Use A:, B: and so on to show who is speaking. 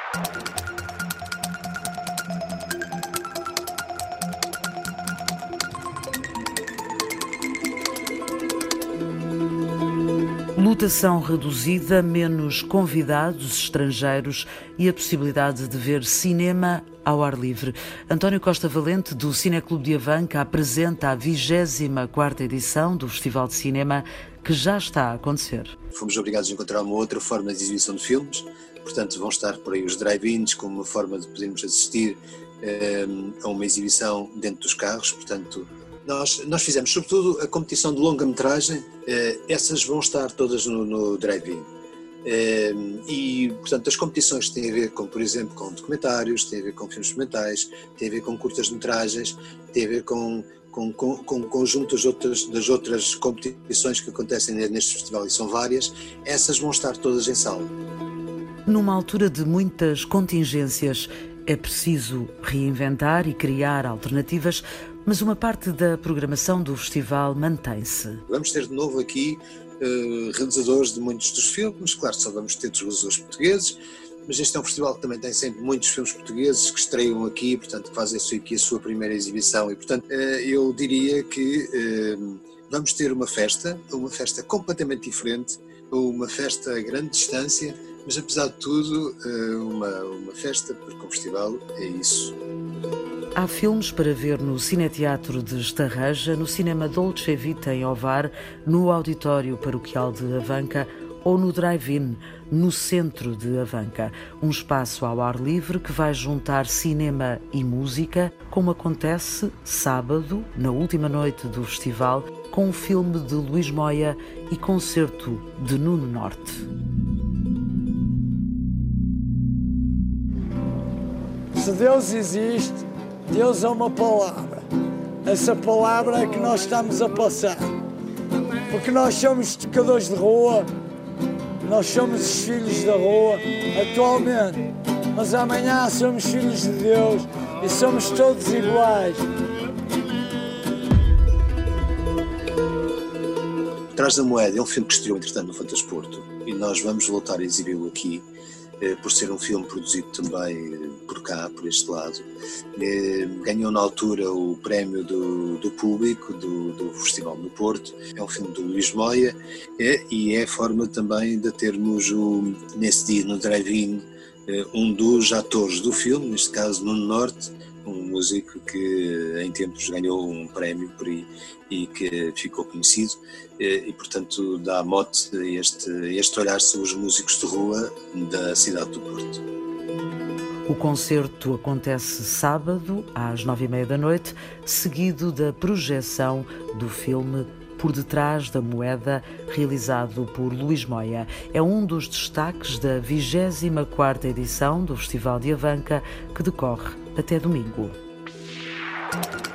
A: Lotação reduzida, menos convidados estrangeiros e a possibilidade de ver cinema ao ar livre. António Costa Valente, do Cineclube de Avanca, apresenta a 24ª edição do Festival de Cinema, que já está a acontecer.
B: Fomos obrigados a encontrar uma outra forma de exibição de filmes, portanto vão estar por aí os drive-ins como uma forma de podermos assistir a uma exibição dentro dos carros, portanto nós fizemos sobretudo a competição de longa-metragem, essas vão estar todas no drive-in. E, portanto, as competições têm a ver com, por exemplo, com documentários, têm a ver com filmes experimentais, têm a ver com curtas-metragens, têm a ver com conjunto das outras competições que acontecem neste festival, e são várias, essas vão estar todas em sala.
A: Numa altura de muitas contingências, é preciso reinventar e criar alternativas, mas uma parte da programação do festival mantém-se.
B: Vamos ter de novo aqui realizadores de muitos dos filmes, claro que só vamos ter dos realizadores portugueses, mas este é um festival que também tem sempre muitos filmes portugueses que estreiam aqui, portanto que fazem aqui a sua primeira exibição, e portanto eu diria que vamos ter uma festa completamente diferente, uma festa a grande distância, mas apesar de tudo uma festa, porque um festival é isso.
A: Há filmes para ver no Cineteatro de Estarreja, no Cinema Dolce Vita em Ovar, no Auditório Paroquial de Avanca ou no Drive-In, no centro de Avanca. Um espaço ao ar livre que vai juntar cinema e música, como acontece sábado, na última noite do festival, com um filme de Luís Moya e concerto de Nuno Norte.
C: Se Deus existe, Deus é uma palavra. Essa palavra é que nós estamos a passar. Porque nós somos tocadores de rua, nós somos os filhos da rua atualmente, mas amanhã somos filhos de Deus e somos todos iguais.
B: Trás da Moeda é um filme que estreou entretanto no Fantasporto e nós vamos voltar a exibi-lo aqui, por ser um filme produzido também por cá, por este lado. Ganhou na altura o prémio do público do Festival no Porto. É um filme do Luís Moya e é a forma também de termos nesse dia no drive-in um dos atores do filme, neste caso Nuno Norte, um músico que em tempos ganhou um prémio por aí e que ficou conhecido, e portanto dá mote a este olhar sobre os músicos de rua da cidade do Porto.
A: O concerto acontece sábado às 21h30 da noite, seguido da projeção do filme Por Detrás da Moeda, realizado por Luís Moya. É um dos destaques da 24ª edição do Festival de Avanca, que decorre até domingo.